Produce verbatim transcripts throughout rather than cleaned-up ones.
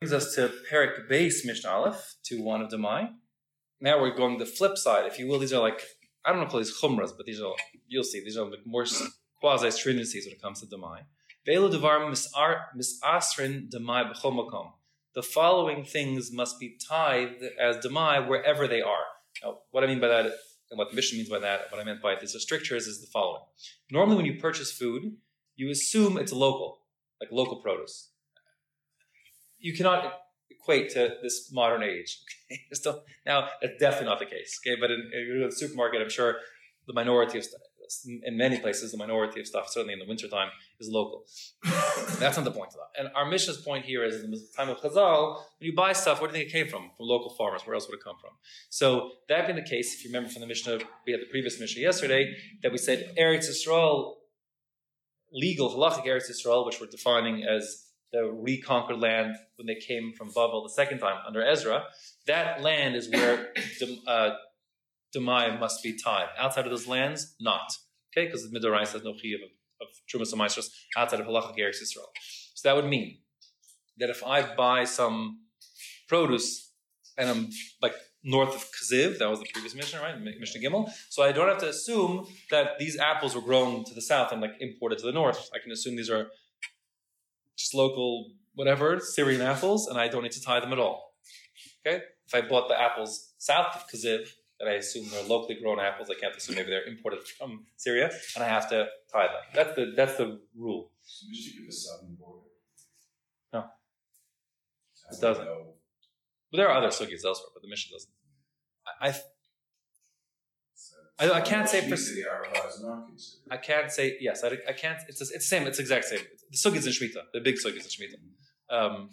Brings us to Perek Beis Mishnah Aleph, to one of Demai. Now we're going the flip side, if you will. These are like, I don't know if call these chumras, but these are, you'll see, these are like more quasi-stringencies when it comes to Demai. Ve'elu devar misasrin Demai b'chol makom. The following things must be tied as Demai wherever they are. Now, what I mean by that, and what the Mishnah means by that, what I meant by these strictures is the following. Normally when you purchase food, you assume it's local, like local produce. You cannot equate to this modern age. Okay? Still, now, that's definitely not the case. Okay, but in, in the supermarket, I'm sure the minority of stuff, in many places, the minority of stuff, certainly in the wintertime, is local. That's not the point of that. And our Mishnah's point here is, in the time of Chazal, when you buy stuff, where do you think it came from? From local farmers. Where else would it come from? So, that being the case, if you remember from the Mishnah, we had the previous Mishnah yesterday, that we said Eretz Yisrael, legal, halachic Eretz Yisrael, which we're defining as the reconquered land when they came from Bavel the second time under Ezra, that land is where uh, Demai must be tied. Outside of those lands, not. Okay, because the Midorai says no chiyuv of, of Trumas Amaisros outside of halachic Eretz Yisrael. So that would mean that if I buy some produce and I'm like north of Kaziv, that was the previous Mishnah, right? Mishnah Gimel. So I don't have to assume that these apples were grown to the south and like imported to the north. I can assume these are just local, whatever, Syrian apples, and I don't need to tie them at all. Okay? If I bought the apples south of Kaziv, then I assume they're locally grown apples. I can't assume maybe they're imported from Syria, and I have to tie them. That's the that's the rule. So you should give a southern border. No. It doesn't. But there are other sugis elsewhere, but the Mishnah doesn't. I I, I, I can't say for I can't say yes. I, I can't. It's it's the same. It's the exact same. The sugis in Shemitah, the big sugis in Shemitah. Um,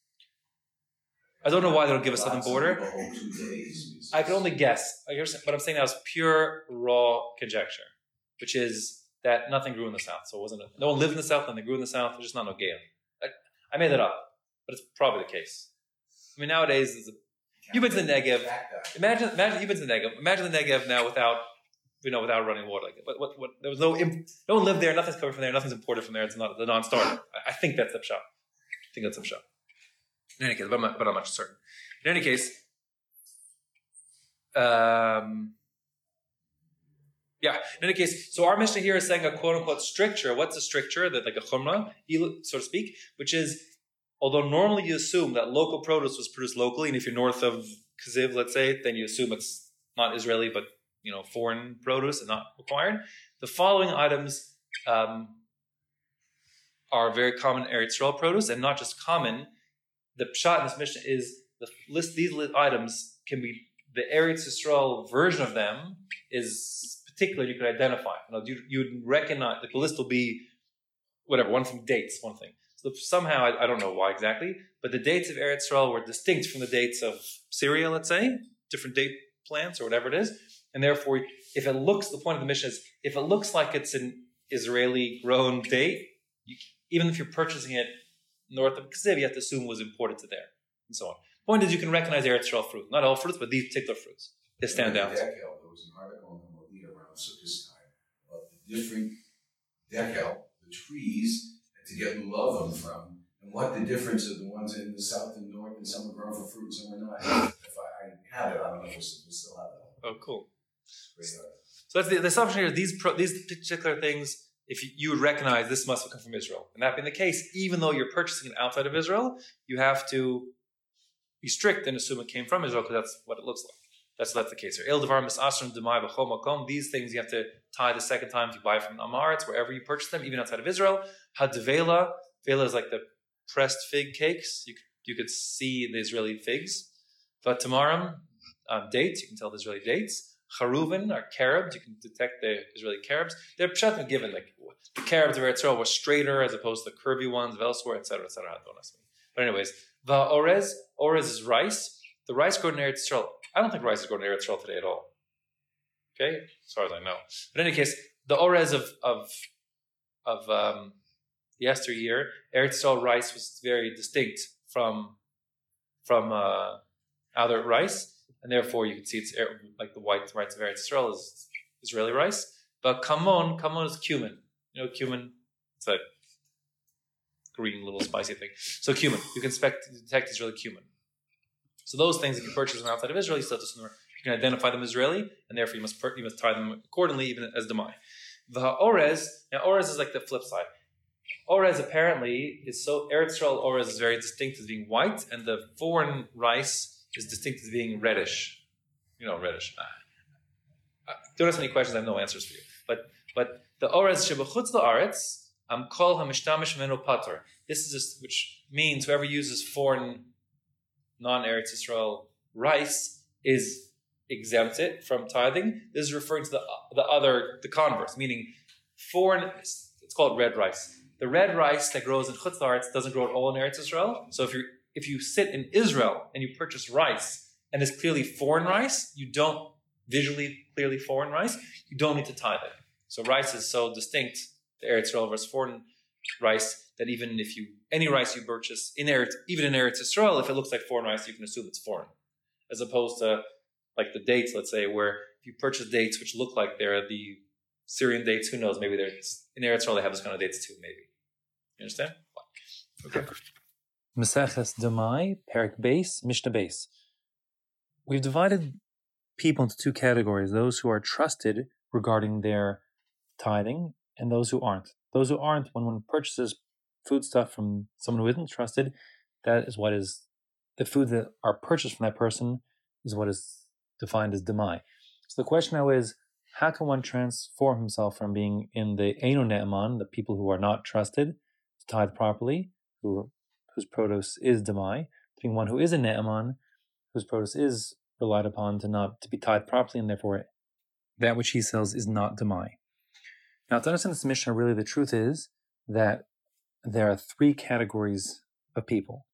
I don't know why they don't give a southern border. I can only guess. What I'm saying now is pure raw conjecture, which is that nothing grew in the south. So it wasn't. A, no one lived in the south, and they grew in the south. There's just not no Gael. I, I made that up, but it's probably the case. I mean, nowadays, a, you've been to the Negev. Imagine, imagine you've been to the Negev. Imagine the Negev now without, you know, without running water. Like what, what, what, there was no, no one lived there. Nothing's coming from there. Nothing's imported from there. It's not the non-starter. I, I think that's the pshat. I think that's the pshat. In any case, but I'm not, but I'm not certain. In any case, um, yeah. In any case, so our Mishnah here is saying a quote-unquote stricture. What's a stricture? That like a chumrah, so to speak, which is, although normally you assume that local produce was produced locally, and if you're north of Kaziv, let's say, then you assume it's not Israeli, but you know, foreign produce and not required. The following items um, are very common Eretz Yisrael produce, and not just common. The pshat in this Mishnah is the list. These items can be the Eretz Yisrael version of them is particular. You could identify. You know, you you'd recognize. Like the list will be whatever. One thing dates. One thing. So somehow I, I don't know why exactly, but the dates of Eretz Yisrael were distinct from the dates of Syria. Let's say different date plants or whatever it is, and therefore, if it looks, the point of the Mishnah is if it looks like it's an Israeli grown date, you, even if you're purchasing it north of Kaziv, you have to assume it was imported to there, and so on. Point is, you can recognize Eretz Yisrael fruit. Not all fruits, but these particular fruits. They stand out. There was an article in the Modia around Sukkot time about the different dekel, the trees, to get lulavam from, and what the difference of the ones in the south and north, and some are grown for fruit, and some are not. If I, I have it, I don't know if we still have it. Oh, cool. So that's the, the assumption here. These pro, these particular things, if you, you would recognize this must have come from Israel, and that being the case, even though you're purchasing it outside of Israel, you have to be strict and assume it came from Israel because that's what it looks like. That's that's the case here. El devar misasrim demai b'chol makom. These things you have to tie the second time you buy from Amaretz, wherever you purchase them, even outside of Israel. Hadvela, vela is like the pressed fig cakes. You you could see the Israeli figs. Vatamarim, um, dates. You can tell the Israeli dates. Charuvin are carobs. You can detect the Israeli carobs. They're pshatim given. Like the carobs of Eretz Yisrael were straighter as opposed to the curvy ones of elsewhere, et cetera, et cetera. Don't ask me. But anyways, va'orez. Orez is rice. The rice grown in Eretz Yisrael. I don't think rice is grown in Eretz Yisrael today at all. Okay, as far as I know. But in any case, the orez of of of um, yesteryear, Eretz Yisrael rice was very distinct from from uh, other rice, and therefore you can see it's like the white rice of Eretz Yisrael is Israeli rice. But kamon, kamon is cumin. You know, cumin. It's a green little spicy thing. So cumin. You can expect, detect Israeli cumin. So those things, if you purchase them outside of Israel, you still have to, you can identify them as Israeli, and therefore you must you must tie them accordingly, even as demai. The orez, now orez is like the flip side. Orez apparently is so, Eretz Yisrael orez is very distinct as being white, and the foreign rice is distinct as being reddish. You know, reddish. Uh, don't ask any questions, I have no answers for you. But but the orez shebachutz la'aretz, am kol hamishtamish menu pater. This is just, which means whoever uses foreign, non-Eretz Yisrael rice is exempted from tithing. This is referring to the the other, the converse, meaning foreign, it's called red rice. The red rice that grows in Chutz La'aretz doesn't grow at all in Eretz Yisrael. So if you if you sit in Israel and you purchase rice and it's clearly foreign rice, you don't, visually clearly foreign rice, you don't need to tithe it. So rice is so distinct, the Eretz Yisrael versus foreign rice, that even if you, any rice you purchase in Eretz, even in Eretz Yisrael, if it looks like foreign rice, you can assume it's foreign. As opposed to like the dates, let's say, where if you purchase dates which look like they're the Syrian dates, who knows, maybe they're, in Eretz Yisrael they have this kind of dates too, maybe. You understand? Okay. Maseches Demai, Perek Beis, Mishnah Beis. We've divided people into two categories, those who are trusted regarding their tithing and those who aren't. Those who aren't, when one purchases foodstuff from someone who isn't trusted, that is what is, the food that are purchased from that person is what is defined as demai. So the question now is, how can one transform himself from being in the Eino Ne'eman, the people who are not trusted to tithe properly, who whose produce is demai, to being one who is a Ne'eman, whose produce is relied upon to not to be tithed properly, and therefore that which he sells is not demai. Now, to understand this Mishnah, really the truth is that there are three categories of people: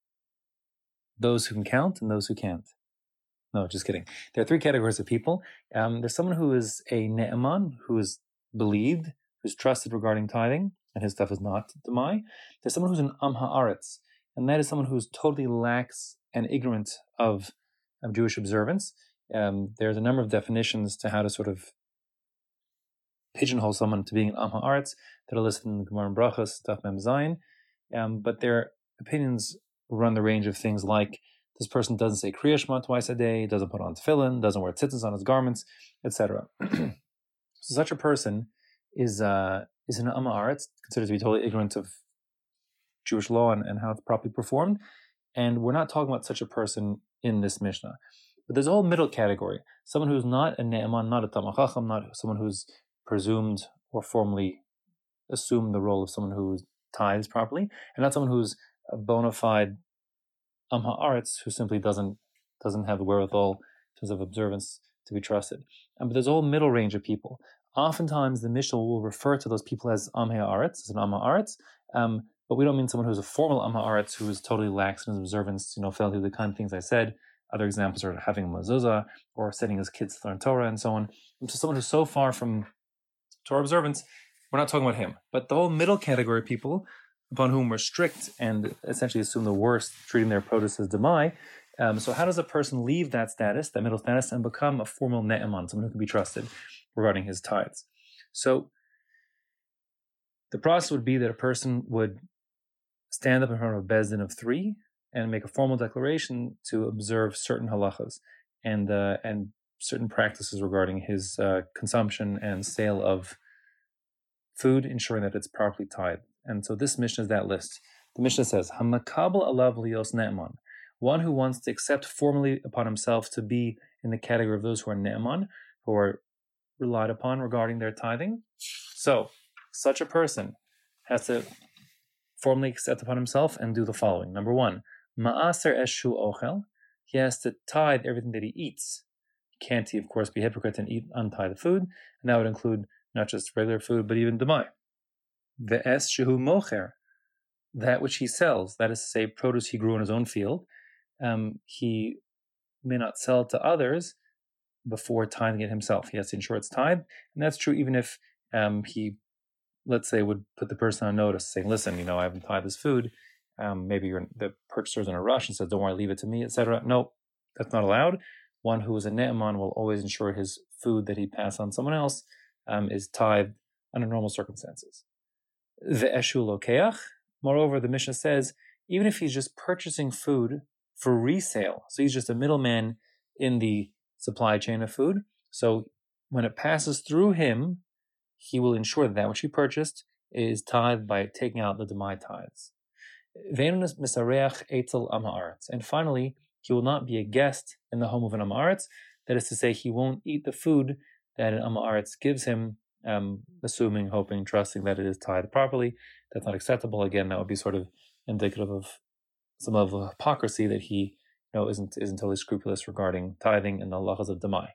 those who can count and those who can't. No, just kidding. There are three categories of people. Um, there's someone who is a ne'eman, who is believed, who's trusted regarding tithing, and his stuff is not demai. There's someone who's an am ha'aretz, and that is someone who's totally lax and ignorant of, of Jewish observance. Um, there's a number of definitions to how to sort of pigeonhole someone to being an am ha'aretz that are listed in the Gemara and Brachos, Daf Mem Zayin. Um, but their opinions run the range of things like, this person doesn't say Kriya Shema twice a day, doesn't put on tefillin, doesn't wear tzitzis on his garments, et cetera. So such a person is uh, is an am ha'aretz, considered to be totally ignorant of Jewish law and, and how it's properly performed. And we're not talking about such a person in this Mishnah. But there's a whole middle category. Someone who's not a ne'eman, not a tamach chacham, not someone who's presumed or formally assumed the role of someone who tithes properly, and not someone who's a bona fide am ha'aretz, who simply doesn't doesn't have the wherewithal in terms of observance to be trusted. Um, but there's a whole middle range of people. Oftentimes, the Mishnah will refer to those people as am ha'aretz, as an am ha'aretz, um, but we don't mean someone who's a formal am ha'aretz who is totally lax in his observance, you know, failed to do the kind of things I said. Other examples are having a mezuzah or sending his kids to learn Torah and so on. And so someone who's so far from Torah observance, we're not talking about him. But the whole middle category of people, upon whom we're strict and essentially assume the worst, treating their produce as demai. Um, so how does a person leave that status, that middle status, and become a formal ne'eman, someone who can be trusted regarding his tithes? So the process would be that a person would stand up in front of a beis din of three and make a formal declaration to observe certain halachas and uh, and certain practices regarding his uh, consumption and sale of food, ensuring that it's properly tithed. And so this Mishnah is that list. The Mishnah says, Hamakabel alav liyos ne'eman, one who wants to accept formally upon himself to be in the category of those who are ne'eman, who are relied upon regarding their tithing. So, such a person has to formally accept upon himself and do the following. Number one, ma'aser eshu ochel, he has to tithe everything that he eats. Can't he, of course, be a hypocrite and eat untithed food? And that would include not just regular food, but even demai. Ve'es shehu mocher, that which he sells, that is to say, produce he grew in his own field, um, he may not sell it to others before tithing it himself. He has to ensure it's tithed, and that's true even if um, he, let's say, would put the person on notice, saying, listen, you know, I haven't tithed this food. Um, maybe you're, the purchaser's in a rush and says, don't worry, leave it to me, et cetera. No, that's not allowed. One who is a ne'eman will always ensure his food that he passed on someone else um, is tithed under normal circumstances. The eshu lokeach, Moreover, the Mishnah says, even if he's just purchasing food for resale, so he's just a middleman in the supply chain of food, so when it passes through him, he will ensure that that which he purchased is tithed by taking out the demai tithes. And finally, he will not be a guest in the home of an Am Haaretz. That is to say, he won't eat the food that an Am Haaretz gives him, um, assuming, hoping, trusting that it is tithed properly. That's not acceptable. Again, that would be sort of indicative of some level of hypocrisy that he you know, isn't, isn't totally scrupulous regarding tithing and the halachas of demai.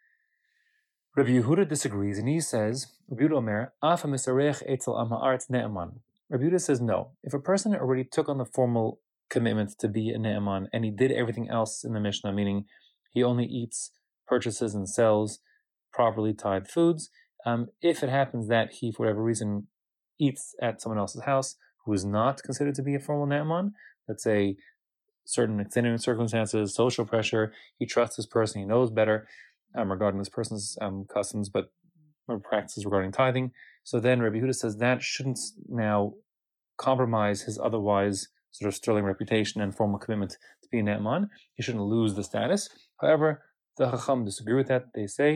Rabbi Yehuda disagrees, and he says, Rabbi Yehuda Omer, Afa misarech etzel am haaretz ne'eman. Rabbi Yehuda says no. If a person already took on the formal commitment to be a ne'eman, and he did everything else in the Mishnah, meaning he only eats, purchases, and sells properly tithed foods, um, if it happens that he, for whatever reason, eats at someone else's house who is not considered to be a formal ne'eman, let's say certain extenuating circumstances, social pressure, he trusts this person, he knows better, Um, regarding this person's um, customs, but or practices regarding tithing. So then Rabbi Yehuda says that shouldn't now compromise his otherwise sort of sterling reputation and formal commitment to be a ne'eman. He shouldn't lose the status. However, the Chacham disagree with that. They say,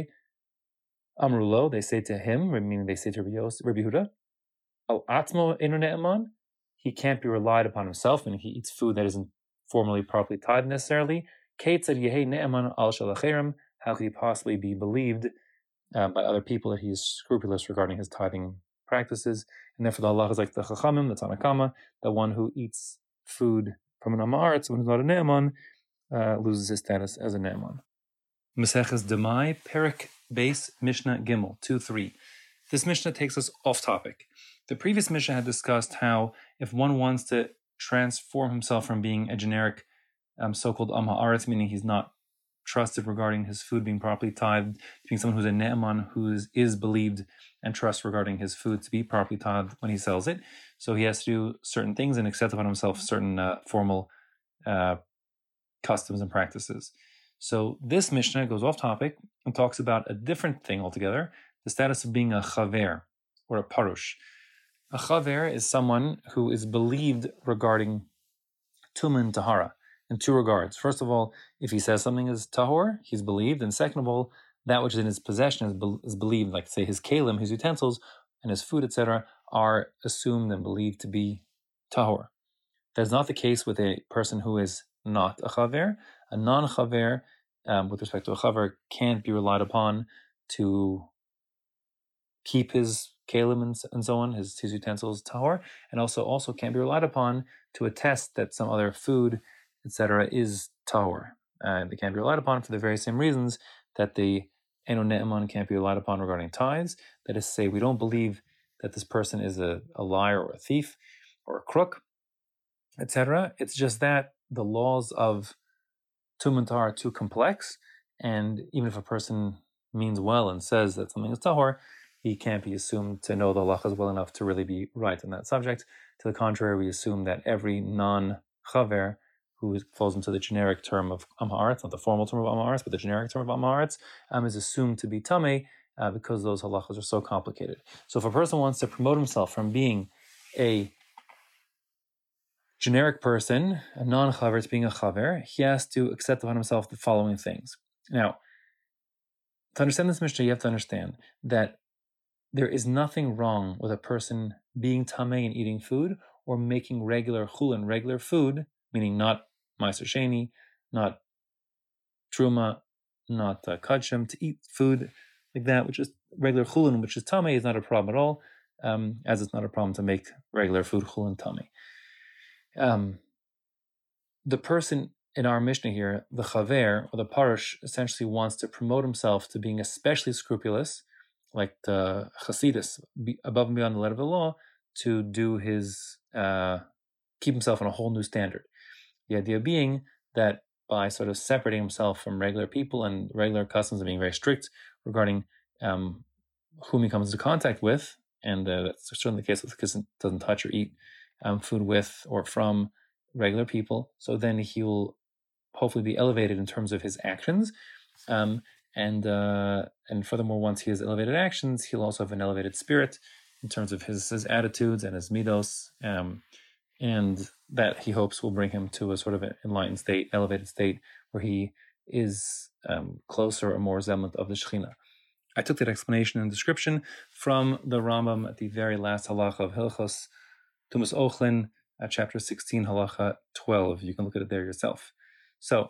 Amrulo, they say to him, meaning they say to Rabbi Yehuda, Al atmo enu ne'eman, he can't be relied upon himself, and he eats food that isn't formally properly tithed necessarily. Keitzad yehei ne'eman al shalacherim, how could he possibly be believed uh, by other people that he is scrupulous regarding his tithing practices? And therefore the halachas like the Chachamim, the Tanna Kama, the one who eats food from an Am Haaretz, when he's not a ne'eman, uh, loses his status as a ne'eman. Maseches Demai, Perek Beis, Mishnah Gimel, two three. This Mishnah takes us off topic. The previous Mishnah had discussed how if one wants to transform himself from being a generic um, so-called Am Haaretz, meaning he's not trusted regarding his food being properly tithed, being someone who's a ne'eman, who is, is believed and trusts regarding his food to be properly tithed when he sells it. So he has to do certain things and accept upon himself certain uh, formal uh, customs and practices. So this Mishnah goes off topic and talks about a different thing altogether, the status of being a chaver, or a parush. A chaver is someone who is believed regarding tumah and tahara, in two regards. First of all, if he says something is tahor, he's believed, and second of all, that which is in his possession is, be- is believed, like say his kalim, his utensils, and his food, et cetera, are assumed and believed to be tahor. That's not the case with a person who is not a chaver. A non-chaver, um, with respect to a chaver, can't be relied upon to keep his kalim and, and so on, his, his utensils tahor, and also also can't be relied upon to attest that some other food, et cetera, is tahor. Uh, they can't be relied upon for the very same reasons that the eno ne'eman can't be relied upon regarding tithes. That is to say, we don't believe that this person is a, a liar or a thief or a crook, et cetera. It's just that the laws of tum and tahor are too complex, and even if a person means well and says that something is tahor, he can't be assumed to know the halachas well enough to really be right on that subject. To the contrary, we assume that every non-chaver who falls into the generic term of Am Haaretz, not the formal term of Am Haaretz, but the generic term of Am Haaretz, um, is assumed to be tamei uh, because those halachas are so complicated. So if a person wants to promote himself from being a generic person, a non-chaver, to being a chaver, he has to accept upon himself the following things. Now, to understand this Mishnah, you have to understand that there is nothing wrong with a person being tamei and eating food, or making regular chulin, regular food, meaning not Meiser Sheni, not Truma, not uh, Kachim, to eat food like that, which is regular chulin, which is tamei, is not a problem at all, um, as it's not a problem to make regular food chulin tamei. Um, the person in our Mishnah here, the chaver, or the parush, essentially wants to promote himself to being especially scrupulous, like the Chasidus, above and beyond the letter of the law, to do his, uh, keep himself on a whole new standard. The idea being that by sort of separating himself from regular people and regular customs and being very strict regarding um, whom he comes into contact with, and uh, that's certainly the case with because doesn't touch or eat um, food with or from regular people, so then he will hopefully be elevated in terms of his actions. Um, and uh, and furthermore, once he has elevated actions, he'll also have an elevated spirit in terms of his, his attitudes and his midos, um, and that he hopes will bring him to a sort of enlightened state, elevated state, where he is um, closer or more resemblant of the Shekhinah. I took that explanation and description from the Rambam at the very last halacha of Hilchos Tumas Ochlin, uh, chapter sixteen, halacha twelve. You can look at it there yourself. So,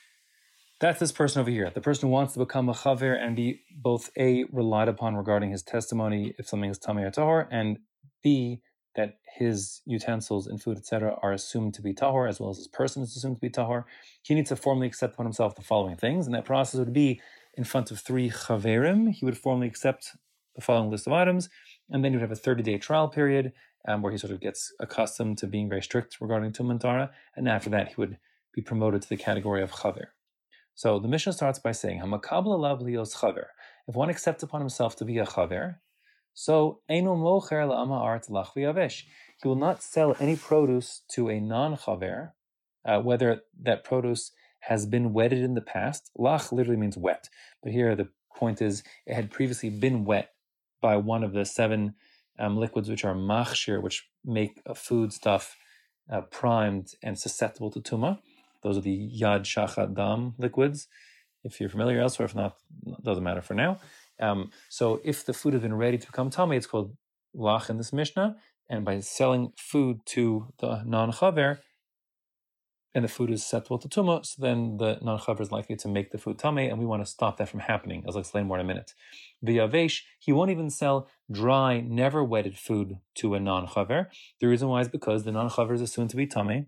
that's this person over here, the person who wants to become a chaver and be both A, relied upon regarding his testimony if something is tamei or tahor, and B, that his utensils and food, et cetera, are assumed to be tahor, as well as his person is assumed to be tahor. He needs to formally accept upon himself the following things, and that process would be in front of three chaverim. He would formally accept the following list of items, and then he would have a thirty-day trial period um, where he sort of gets accustomed to being very strict regarding Tum and Tara, and after that he would be promoted to the category of chaver. So the Mishnah starts by saying, "Hamakabel alav lios chaver." If one accepts upon himself to be a chaver, so eino mocher la'ama art lach v'yavesh. He will not sell any produce to a non-chaver, uh, whether that produce has been wetted in the past. Lach literally means wet, but here the point is it had previously been wet by one of the seven um, liquids which are machshir, which make a food stuff uh, primed and susceptible to tuma. Those are the Yad Shachat Dam liquids. If you're familiar elsewhere, if not, it doesn't matter for now. Um, so if the food has been ready to become tamei, it's called lach in this Mishnah. And by selling food to the non-chaver, and the food is susceptible to tumah, so then the non-chaver is likely to make the food tamei, and we want to stop that from happening, as I'll explain more in a minute. V'yavesh, he won't even sell dry, never wetted food to a non-chaver. The reason why is because the non-chaver is assumed to be tamei,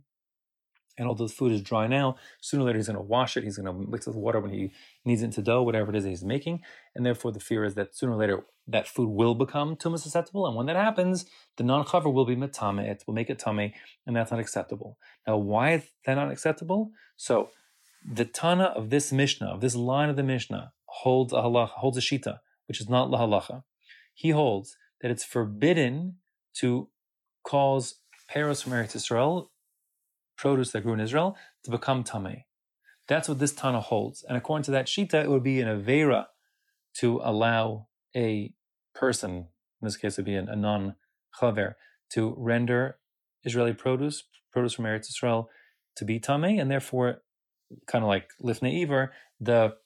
and although the food is dry now, sooner or later he's going to wash it, he's going to mix it with water when he needs it into dough, whatever it is that he's making, and therefore the fear is that sooner or later that food will become tumah susceptible, and when that happens, the non-chaver will be metame, it will make it tamei, and that's not acceptable. Now, why is that not acceptable? So, the Tana of this Mishnah, of this line of the Mishnah, holds a halacha, holds a shita, which is not la halacha. He holds that it's forbidden to cause peros from Eretz Yisrael, produce that grew in Israel, to become tamei. That's what this Tana holds. And according to that shita, it would be an avera to allow a person, in this case it would be a, a non-chaver, to render Israeli produce, produce from Eretz Yisrael, to be tamei, and therefore, kind of like lifnei iver, the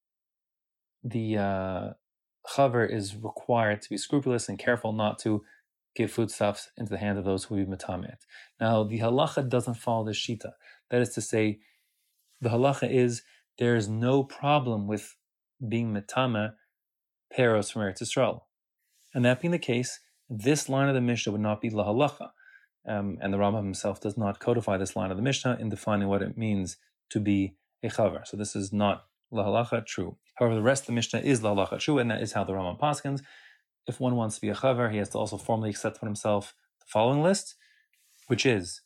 the uh, chaver is required to be scrupulous and careful not to give foodstuffs into the hands of those who will be metamet. Now, the halacha doesn't follow this shita. That is to say, the halacha is there is no problem with being metame peros from Eretz Yisrael. And that being the case, this line of the Mishnah would not be la halacha. Um, and the Rambam himself does not codify this line of the Mishnah in defining what it means to be a chaver. So this is not la halacha true. However, the rest of the Mishnah is la halacha true, and that is how the Rambam paskins. If one wants to be a chaver, he has to also formally accept for himself the following list, which is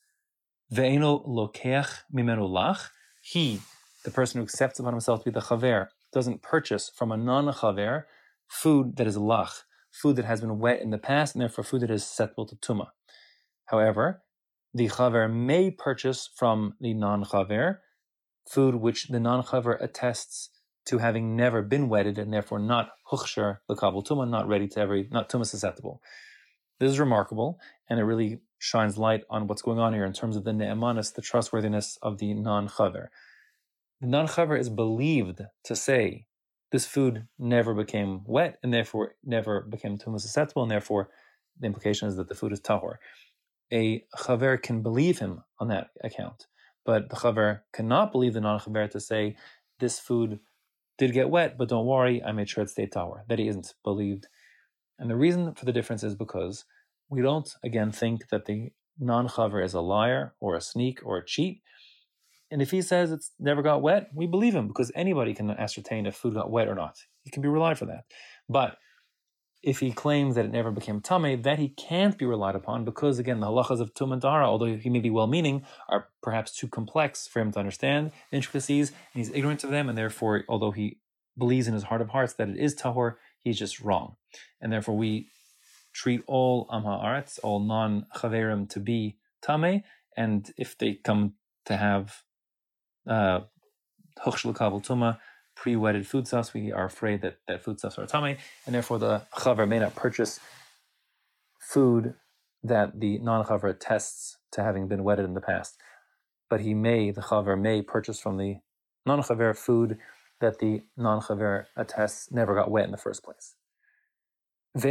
ve'eno lokeach mimenu lach. He, the person who accepts upon himself to be the chaver, doesn't purchase from a non-chaver food that is lach, food that has been wet in the past, and therefore food that is susceptible to tumah. However, the chaver may purchase from the non-chaver food which the non-chaver attests to having never been wetted and therefore not huchsher l'kabel tumah, not ready to every, not tumah susceptible. This is remarkable, and it really shines light on what's going on here in terms of the ne'emanis, the trustworthiness of the non-chaver. The non-chaver is believed to say this food never became wet and therefore never became tumah susceptible, and therefore the implication is that the food is tahor. A chaver can believe him on that account, but the chaver cannot believe the non-chaver to say this food did get wet, but don't worry, I made sure it stayed tahor. That he isn't believed. And the reason for the difference is because we don't, again, think that the non-chaver is a liar or a sneak or a cheat. And if he says it's never got wet, we believe him because anybody can ascertain if food got wet or not. He can be relied for that. But if he claims that it never became tamei, that he can't be relied upon because, again, the halachas of tum and tahara, although he may be well-meaning, are perhaps too complex for him to understand the intricacies, and he's ignorant of them, and therefore, although he believes in his heart of hearts that it is tahor, he's just wrong. And therefore, we treat all am ha'aretz, all non-chaverim, to be tamei, and if they come to have uh, huchsh l'kabel tumah, pre-wetted foodstuffs, we are afraid that, that foodstuffs are tamei, and therefore the chaver may not purchase food that the non-chaver attests to having been wetted in the past. But he may, the chaver may purchase from the non-chaver food that the non-chaver attests never got wet in the first place. He,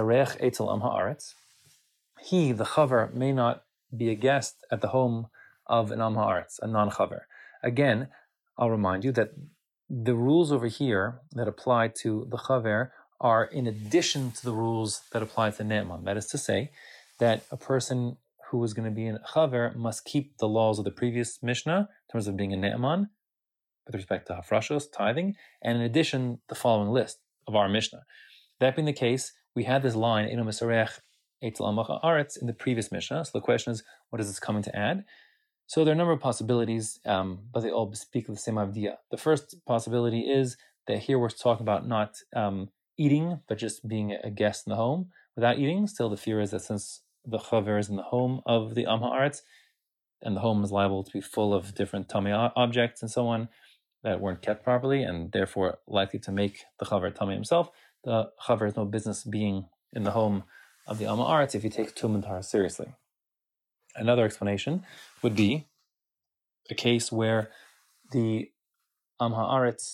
the chaver, may not be a guest at the home of an am haaretz, a non-chaver. Again, I'll remind you that the rules over here that apply to the chaver are in addition to the rules that apply to ne'eman. That is to say, that a person who is going to be in chaver must keep the laws of the previous Mishnah in terms of being a ne'eman with respect to hafrashos, tithing, and in addition, the following list of our Mishnah. That being the case, we had this line, Eino Misarech Eitel Am Haaretz, in the previous Mishnah. So the question is, what is this coming to add? So there are a number of possibilities, um, but they all speak of the same idea. The first possibility is that here we're talking about not um, eating, but just being a guest in the home without eating. Still, the fear is that since the chaver is in the home of the am haaretz, and the home is liable to be full of different tamei objects and so on that weren't kept properly, and therefore likely to make the chaver tamei himself, the chaver has no business being in the home of the am haaretz if he takes tum and tahara seriously. Another explanation would be a case where the am haaretz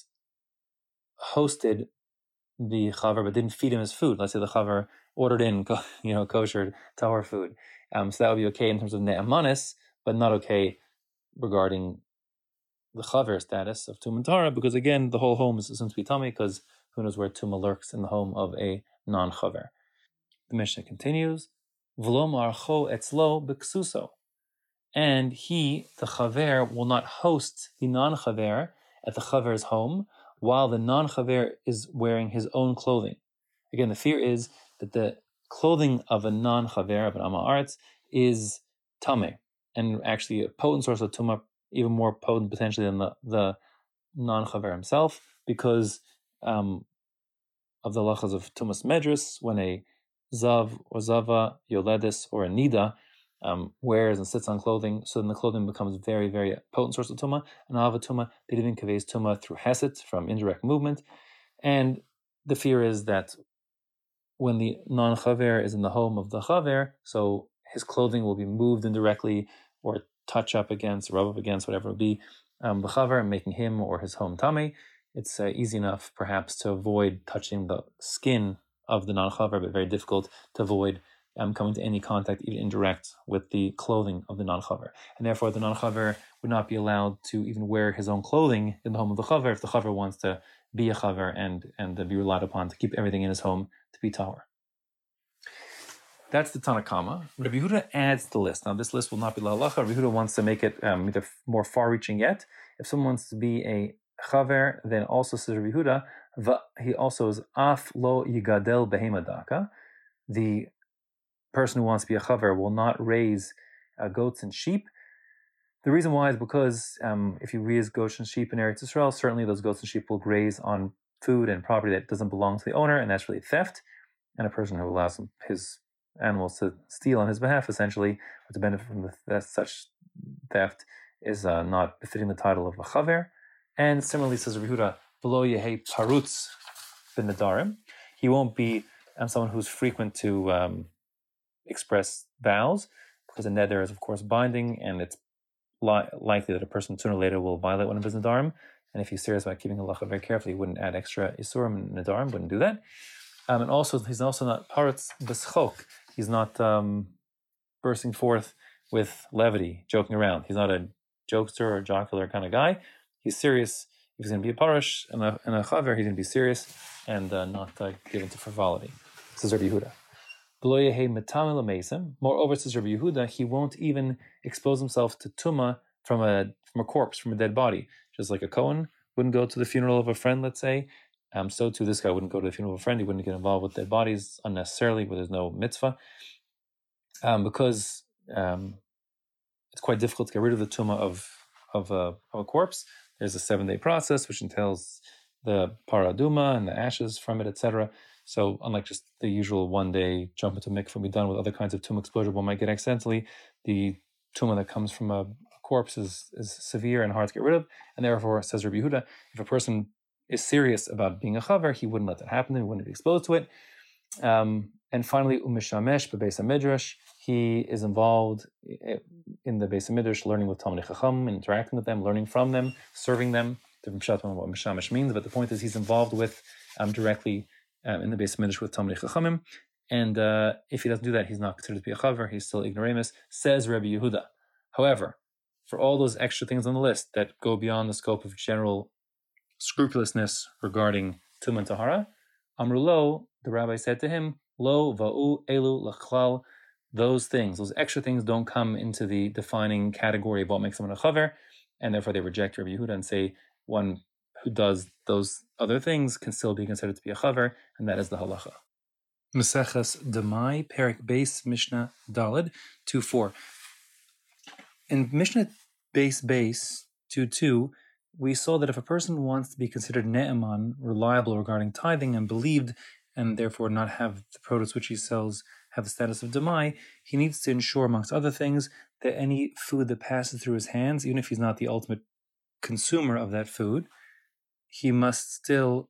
hosted the chaver but didn't feed him his food. Let's say the chaver ordered in, you know, kosher tahor food. Um, so that would be okay in terms of ne'emanis, but not okay regarding the chaver status of tum and tahara, because again, the whole home is assumed to be tummy, because who knows where tumah lurks in the home of a non-chaver. The Mishnah continues, V'lo marcho etzlo b'ksuso. And he, the chaver, will not host the non-chaver at the chaver's home while the non-chaver is wearing his own clothing. Again, the fear is that the clothing of a non-chaver, of an am haaretz, is tameh, and actually a potent source of tumah, even more potent potentially than the, the non-chaver himself, because um, of the lachas of tumas medris, when a zav or zava, yoledis, or a nida um, wears and sits on clothing, so then the clothing becomes very, very potent source of tumah. And ava tumah, they even conveys tumah through hesed, from indirect movement. And the fear is that when the non-chaver is in the home of the chaver, so his clothing will be moved indirectly or touch up against, rub up against, whatever it will be, um, the chaver, making him or his home tamei. It's uh, easy enough, perhaps, to avoid touching the skin of the non-chaver, but very difficult to avoid um, coming to any contact, even indirect, with the clothing of the non-chaver. And therefore, the non-chaver would not be allowed to even wear his own clothing in the home of the chaver if the chaver wants to be a chaver and, and be relied upon to keep everything in his home to be tahor. That's the Tanna Kama. Rabbi Yehuda adds the list. Now, this list will not be lahalacha. Rabbi Yehuda wants to make it um, either more far-reaching yet. If someone wants to be a chaver, then also says Rabbi Yehuda, he also is af lo yigadel behema daka. The person who wants to be a chaver will not raise uh, goats and sheep. The reason why is because um, if you raise goats and sheep in Eretz Yisrael, certainly those goats and sheep will graze on food and property that doesn't belong to the owner, and that's really theft. And a person who allows his animals to steal on his behalf, essentially, or to benefit from the, that such theft, is uh, not befitting the title of a chaver. And similarly, says Rabbi Yehuda, v'lo yehei parutz b'nedarim. He won't be um, someone who's frequent to um, express vows, because a neder is, of course, binding, and it's li- likely that a person sooner or later will violate one of his nedarim. And if he's serious about keeping halacha very carefully, he wouldn't add extra isurim and nedarim, wouldn't do that. Um, and also, he's also not parutz b'schok. He's not um, bursting forth with levity, joking around. He's not a jokester or jocular kind of guy. He's serious. If he's going to be a parush and a, and a chaver, he's going to be serious and uh, not uh, given to frivolity. Says Rabbi Yehuda. Moreover, says Rabbi Yehuda, he won't even expose himself to tumah from a from a corpse, from a dead body. Just like a Kohen wouldn't go to the funeral of a friend, let's say, um, so too this guy wouldn't go to the funeral of a friend. He wouldn't get involved with dead bodies unnecessarily, where there's no mitzvah, um, because um, it's quite difficult to get rid of the tumah of of a, of a corpse. There's a seven-day process which entails the paraduma and the ashes from it, et cetera. So unlike just the usual one-day jump into mikveh and be done with other kinds of tumah exposure one might get accidentally, the tumah that comes from a, a corpse is, is severe and hard to get rid of. And therefore, says Rabbi Yehuda, if a person is serious about being a chaver, he wouldn't let that happen. He wouldn't be exposed to it. Um, and finally, Umishamesh Bebeis HaMidrash, he is involved in the Beis HaMidrash, learning with Talmidei Chacham, interacting with them, learning from them, serving them. Different pshat on what Mishamesh means, but the point is he's involved with um, directly um, in the Beis HaMidrash with Talmidei Chachamim. And uh, if he doesn't do that, he's not considered to be a chaver. He's still ignoramus, says Rabbi Yehuda. However, for all those extra things on the list that go beyond the scope of general scrupulousness regarding Tum and Tahara, Amru Lo, the rabbi said to him, Lo va'u elu lachlal, those things, those extra things don't come into the defining category of what makes someone a chaver, and therefore they reject Rabbi Yehuda and say one who does those other things can still be considered to be a chaver, and that is the halacha. Maseches Demai, Perek Beis, Mishnah Daled, two four. In Mishnah Beis Beis two two, we saw that if a person wants to be considered ne'eman, reliable regarding tithing and believed, and therefore not have the produce which he sells have the status of demai, he needs to ensure, amongst other things, that any food that passes through his hands, even if he's not the ultimate consumer of that food, he must still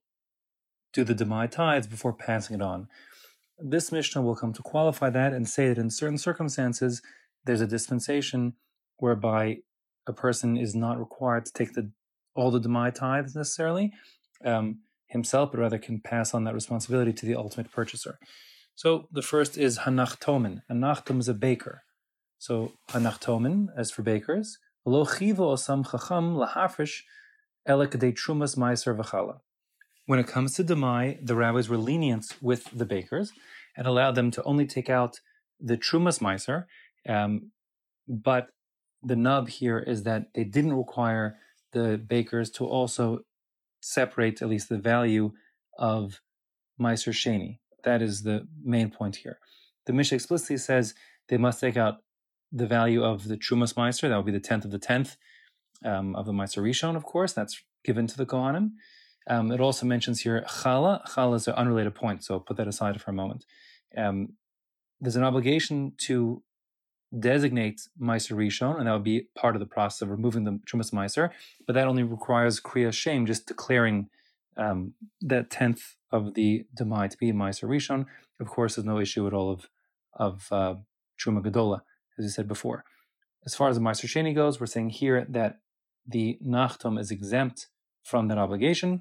do the demai tithes before passing it on. This Mishnah will come to qualify that and say that in certain circumstances, there's a dispensation whereby a person is not required to take the all the demai tithes necessarily um, himself, but rather can pass on that responsibility to the ultimate purchaser. So the first is hanachtomen. Hanachtom is a baker. So hanachtomen, as for bakers, lo chivo osam chacham lahafresh ele kedei trumas meiser v'chala. When it comes to demai, the rabbis were lenient with the bakers and allowed them to only take out the trumas meiser, um, but the nub here is that they didn't require the bakers to also separate at least the value of Meiser Sheni. That is the main point here. The Mishnah explicitly says they must take out the value of the Trumas Meiser, that would be the tenth of the tenth um, of the Meiser Rishon, of course, that's given to the Kohanim. Um, it also mentions here Chala. Chala is an unrelated point, so put that aside for a moment. Um, there's an obligation to designate Meiser Rishon, and that would be part of the process of removing the Trumas Meiser, but that only requires Kriya Shem, just declaring um, that tenth of the Demai to be Meiser Rishon. Of course, there's no issue at all of, of uh, Truma Gedola, as you said before. As far as the Meiser Sheni goes, we're saying here that the Nachtom is exempt from that obligation,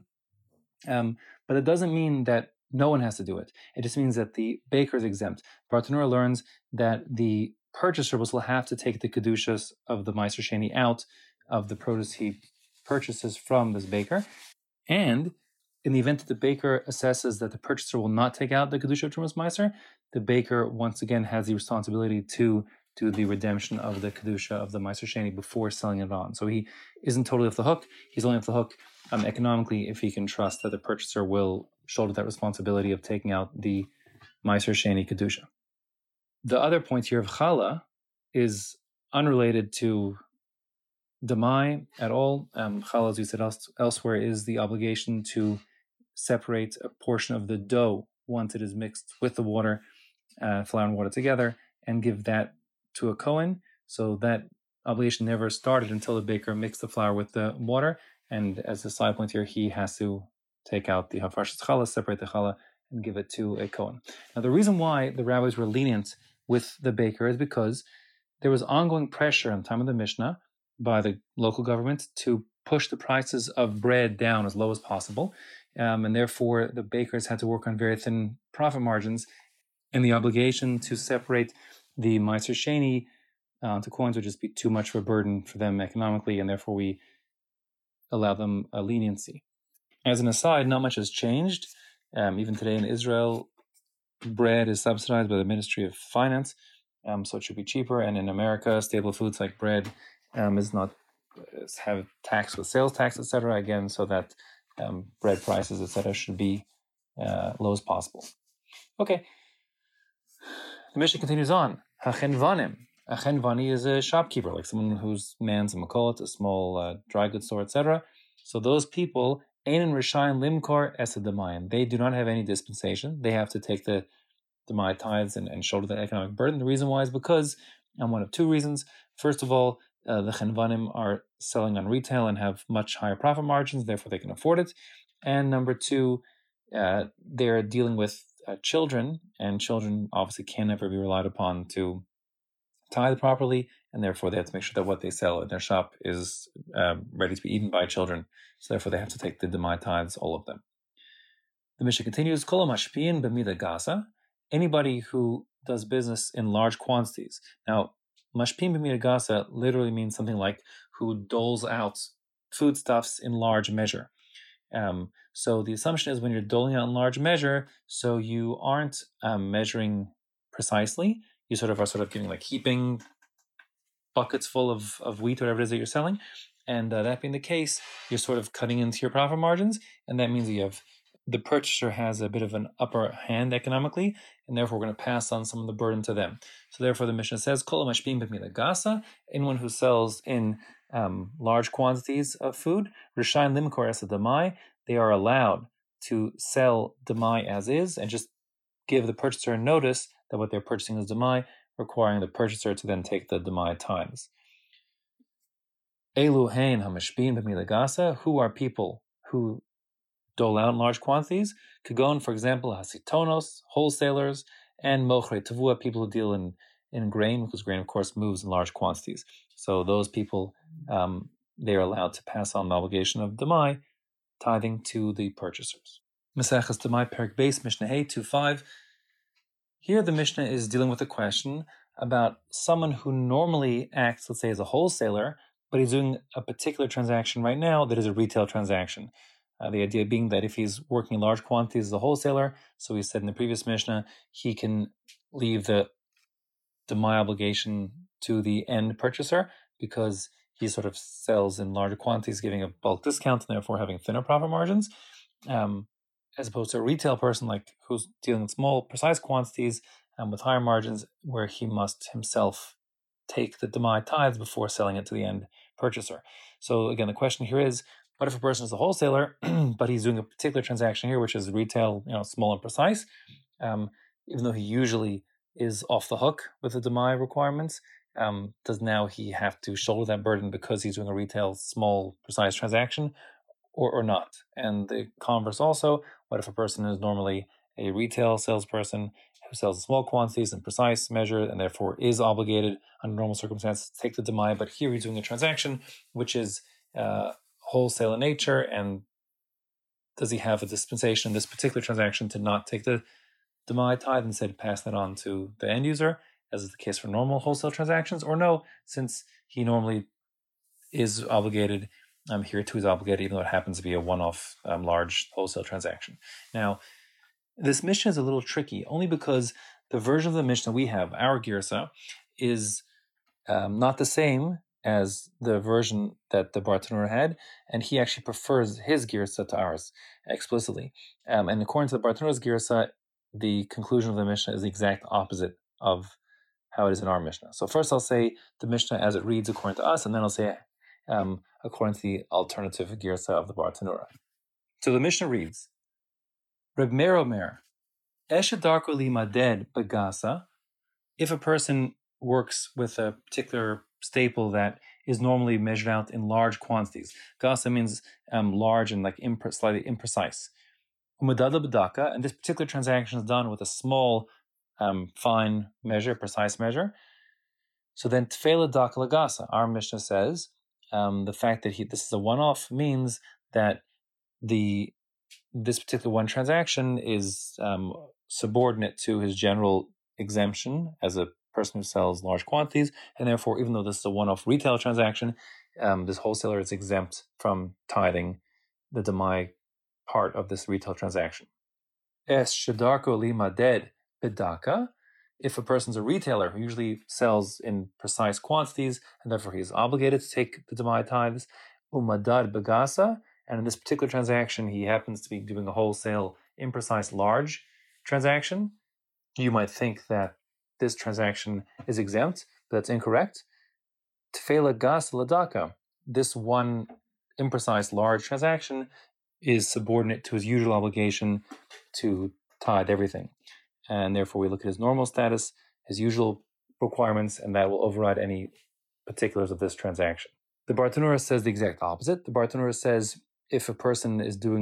um, but it doesn't mean that no one has to do it. It just means that the baker is exempt. Bartanura learns that the purchaser will have to take the kedushas of the Meiser Sheni out of the produce he purchases from this baker. And in the event that the baker assesses that the purchaser will not take out the kedusha of Trumas Meiser, the baker once again has the responsibility to do the redemption of the kedusha of the Meiser Sheni before selling it on. So he isn't totally off the hook. He's only off the hook um, economically if he can trust that the purchaser will shoulder that responsibility of taking out the Meiser Sheni kedusha. The other point here of chala is unrelated to demai at all. Um, chala, as we said else, elsewhere, is the obligation to separate a portion of the dough once it is mixed with the water, uh, flour and water together, and give that to a Kohen. So that obligation never started until the baker mixed the flour with the water. And as a side point here, he has to take out the hafrashas chala, separate the chala, and give it to a Kohen. Now, the reason why the rabbis were lenient with the baker is because there was ongoing pressure in the time of the Mishnah by the local government to push the prices of bread down as low as possible. Um, and therefore, the bakers had to work on very thin profit margins, and the obligation to separate the Meiser Sheni uh, to coins would just be too much of a burden for them economically, and therefore we allow them a leniency. As an aside, not much has changed. Um, even today in Israel, bread is subsidized by the Ministry of Finance, um, so it should be cheaper. And in America, staple foods like bread um, is not is have tax with sales tax, et cetera. Again, so that um, bread prices, et cetera, should be uh, low as possible. Okay. The Mishnah continues on. Hachenvanim. A chenvani is a shopkeeper, like someone who's mans a makolat, a small uh, dry goods store, et cetera. So those people, Einan Rishayin Limkor Esadamayan, they do not have any dispensation. They have to take the demai tithes and, and shoulder the economic burden. The reason why is because, and one of two reasons. First of all, uh, the chenvanim are selling on retail and have much higher profit margins, therefore they can afford it. And number two, uh, they're dealing with uh, children, and children obviously can never be relied upon to tithe properly, and therefore they have to make sure that what they sell in their shop is um, ready to be eaten by children. So therefore they have to take the demai tithes, all of them. The Mishnah continues, Kol mashpiin b'mida gasa, anybody who does business in large quantities. Now, mashpiin b'mida gasa literally means something like who doles out foodstuffs in large measure. Um, so the assumption is when you're doling out in large measure, so you aren't um, measuring precisely. You sort of are sort of getting like heaping buckets full of, of wheat, whatever it is that you're selling. And uh, that being the case, you're sort of cutting into your profit margins. And that means you have the purchaser has a bit of an upper hand economically, and therefore we're going to pass on some of the burden to them. So therefore the Mishnah says, Kol mashpim b'mila gasa, anyone who sells in um, large quantities of food, Rishayin limkor esa demai, they are allowed to sell demai as is and just give the purchaser a notice that what they're purchasing is demai, requiring the purchaser to then take the demai tithes. Elu hein hamashpin b'mila gasa, who are people who dole out in large quantities? Kagon, for example, hasitonos, wholesalers, and mochrei tavua, people who deal in, in grain, because grain, of course, moves in large quantities. So those people, um, they're allowed to pass on the obligation of demai, tithing to the purchasers. Maseches demai perik beis Mishnah Hey two five. Here the Mishnah is dealing with a question about someone who normally acts, let's say, as a wholesaler, but he's doing a particular transaction right now that is a retail transaction. Uh, the idea being that if he's working in large quantities as a wholesaler, so we said in the previous Mishnah, he can leave the demai obligation to the end purchaser because he sort of sells in larger quantities, giving a bulk discount and therefore having thinner profit margins, um, as opposed to a retail person like who's dealing in small, precise quantities um, with higher margins, where he must himself take the demai tithes before selling it to the end purchaser. So again, the question here is, what if a person is a wholesaler, but he's doing a particular transaction here, which is retail, you know, small and precise, um, even though he usually is off the hook with the demai requirements, um, does now he have to shoulder that burden because he's doing a retail, small, precise transaction, or, or not? And the converse also, what if a person is normally a retail salesperson who sells in small quantities in precise measure and therefore is obligated under normal circumstances to take the demai, but here he's doing a transaction which is uh, wholesale in nature, and does he have a dispensation in this particular transaction to not take the demai tithe, instead pass that on to the end user, as is the case for normal wholesale transactions, or no, since he normally is obligated, um, here too is obligated, even though it happens to be a one-off um, large wholesale transaction. Now, this Mishnah is a little tricky, only because the version of the Mishnah we have, our Girsa, is um, not the same as the version that the Bartanura had, and he actually prefers his Girsa to ours explicitly. Um, and according to the Bartanura's Girsa, the conclusion of the Mishnah is the exact opposite of how it is in our Mishnah. So first I'll say the Mishnah as it reads according to us, and then I'll say um, according to the alternative Girsa of the Bartanura. So the Mishnah reads, Reb Meir Omer, Eshet darko limaded bagasa, if a person works with a particular staple that is normally measured out in large quantities. Gasa means um, large and like impre- slightly imprecise. Umadada b'daka, and this particular transaction is done with a small, um, fine measure, precise measure. So then tfela daka lagasa, our Mishnah says, um, the fact that he this is a one-off means that the this particular one transaction is um, subordinate to his general exemption as a person who sells large quantities, and therefore, even though this is a one-off retail transaction, um, this wholesaler is exempt from tithing the demai part of this retail transaction. Es shadarko limaded bidaka, if a person's a retailer who usually sells in precise quantities, and therefore he is obligated to take the demai tithes, umadad bagasa, and in this particular transaction, he happens to be doing a wholesale, imprecise, large transaction, you might think that this transaction is exempt, but that's incorrect. Tfela gas ladaka, this one imprecise, large transaction is subordinate to his usual obligation to tithe everything. And therefore, we look at his normal status, his usual requirements, and that will override any particulars of this transaction. The Bartanura says the exact opposite. The Bartanura says if a person is doing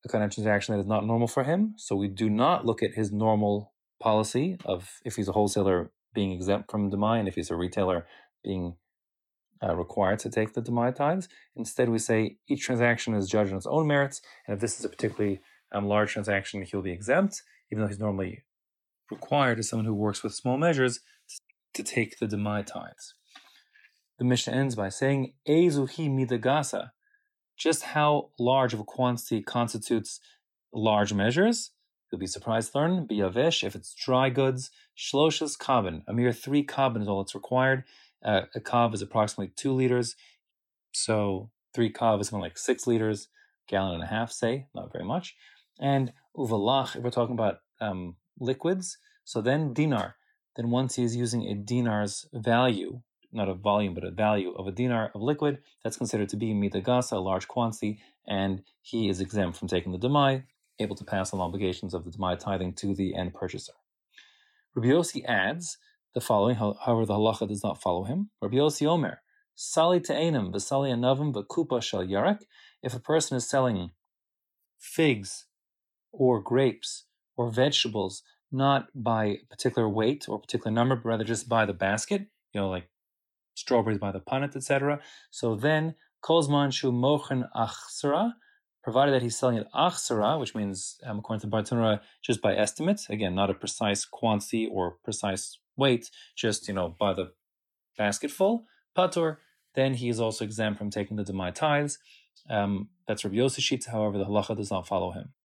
a kind of transaction that is not normal for him. So we do not look at his normal policy of if he's a wholesaler being exempt from Demai and if he's a retailer being uh, required to take the Demai tithes. Instead, we say each transaction is judged on its own merits, and if this is a particularly um, large transaction, he'll be exempt, even though he's normally required as someone who works with small measures to, to take the Demai tithes. The Mishnah ends by saying, Ezuhi midagasa, just how large of a quantity constitutes large measures. You'll be surprised to learn, biyavesh, if it's dry goods, shloshas kabin, a mere three kabin is all that's required. Uh, a kav is approximately two liters, so three kav is something like six liters, gallon and a half, say, not very much. And uvalach, if we're talking about um, liquids, so then dinar, then once he's using a dinar's value, not a volume, but a value of a dinar of liquid, that's considered to be midagasa, a large quantity, and he is exempt from taking the demai, able to pass on obligations of the demai tithing to the end purchaser. Rabbi Yossi adds the following, however the halacha does not follow him. Rabbi Yossi Omer, Sali te'enim v'sali anavim v'kupa shel yarek, if a person is selling figs or grapes or vegetables, not by a particular weight or particular number, but rather just by the basket, you know, like strawberries by the punnet, et cetera. So then, kozman shu mochen achsara, provided that he's selling it achsara, which means, um, according to Bartanura, just by estimate, again, not a precise quantity or precise weight, just, you know, by the basketful, patur, then he is also exempt from taking the demai tithes. Um, that's Rabbi Yossi Shitz, however, the halacha does not follow him.